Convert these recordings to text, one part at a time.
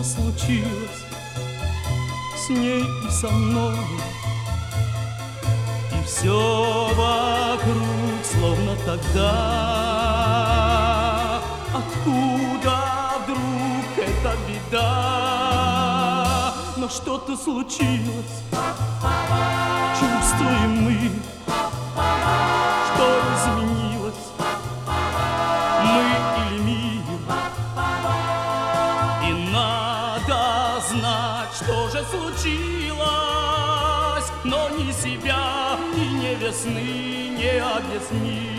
случилось с ней и со мной, и все вокруг словно тогда. Откуда вдруг эта беда? Но что-то случилось, чувствуем мы, что изменилось, мы или мир. И надо знать, что же случилось, но ни себя и не весны не объяснить.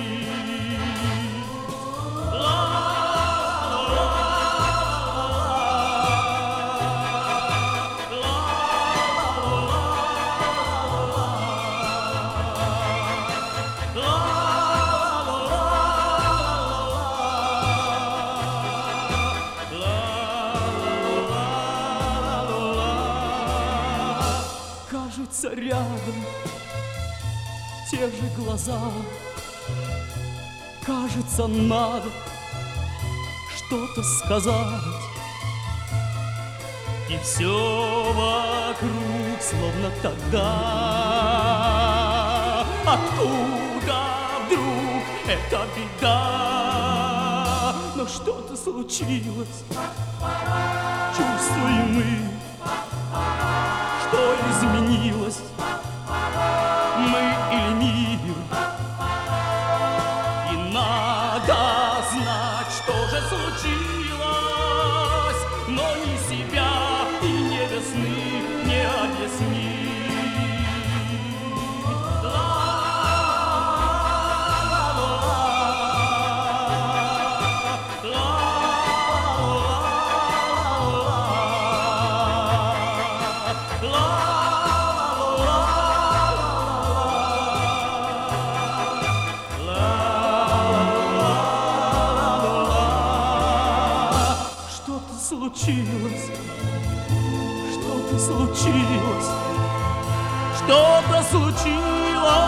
Кажется, рядом те же глаза. Кажется, надо что-то сказать. И все вокруг словно тогда. Откуда вдруг эта беда? Но что-то случилось, чувствуем мы, что изменилось, мы или мир. И надо знать, что же случилось, но ни себя и не весны не объяснить. Случилось, что-то случилось, что-то случилось.